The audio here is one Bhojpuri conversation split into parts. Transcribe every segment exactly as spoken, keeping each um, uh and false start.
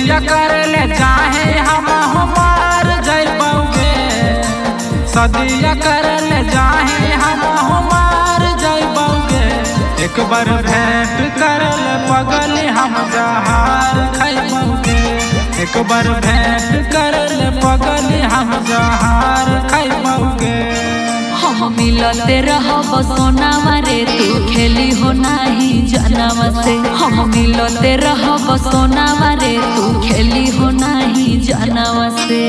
सदिया कर ले चाहे हम हमार जैबौगे, सदिया कर ले चाहे हम हमार जैबौगे। एक बार भेंट कर ले पगल हम जहार खैबौगे, एक बार भेंट कर ले पगल हम जहार खैबौगे। हम मिलते रहब सोनावा रे तू खेली हो नाही जनावा से, हम मिलते रहब सोनावा रे तू खेली हो नाही जनावा से।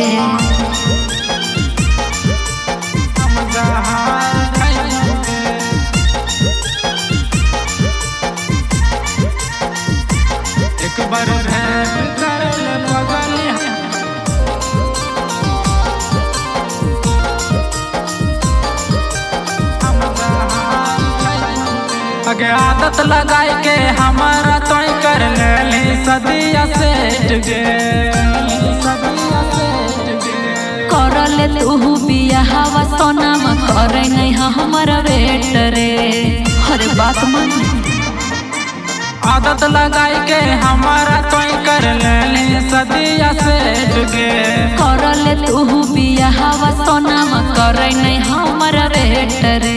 एक बार भेंट कर ले पगल अगे आदत लगाई के हमारा तो कर ले सदिया सेठ गे, सदिया सेठ गे। कर ले तू बियाहवा सोनावा करे नहीं हमारा बेट रे, हर बात मान। आदत लगाई के हमारा तो कर ले सदिया सेठ गे। कर ले तू बियाहवा सोनावा करे नहीं हमारा बेट रे।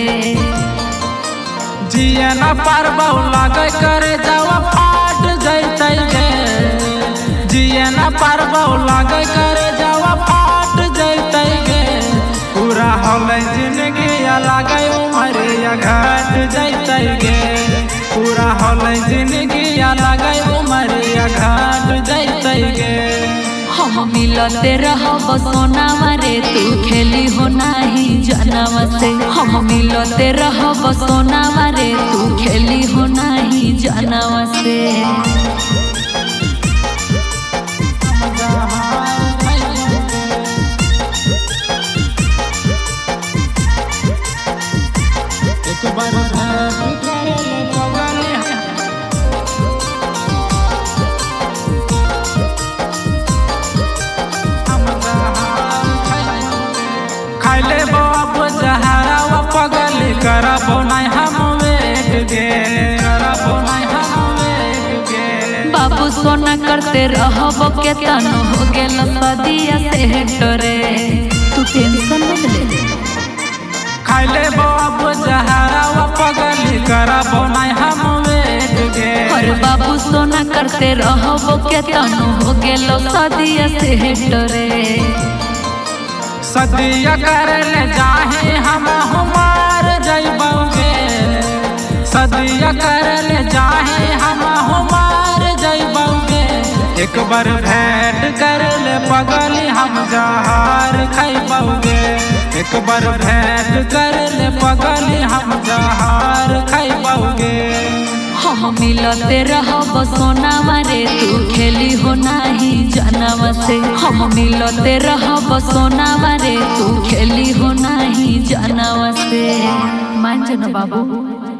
जिए न पारबौ लागे करे जावा फाट जैतै गे, जिए न पारबौ लागे करे जावा फाट जैतै गे। पूरा होलै जिंदगी लागे उमरिया घाट जैतै गे, पूरा होलै जिंदगी लागे उमरिया घाट जैतै गे। हम मिलते रहब सोनावा रे तू खेली हो नाही जनावा से, हम मिलते रहब सोनावा रे तू खेली हो नाही जनावा से। एक बार भेंट कर ले पगल खाइले बाप जहरावा पगल करबो नहीं हम वेट गे, करबो नहीं हम वेट गे। बाबू सोना करते रहब के तनो हो गेल सदिया सेठ रे, तू टेंशन मत ले। खाइले बाप जहरावा पगल करबो नहीं हम वेट गे। और बाबू सोना करते रहब के तनो हो गेल सदिया सेठ रे। सदिया कर ले चाहे हम हमार जैबौगे, सदिया कर ले चाहे हम हमार जैबौगे। एक बार भेंट कर ले पगल हम जहार खैबौगे, एक बार भेंट कर ले पगल हम जहार खैबौगे। हम मिलते रहब सोनावा रे तू खेली हो नाही जनावा से, हम मिलते रहब सोनावा रे तू खेली हो नाही जनावा से। मान जन बाबू।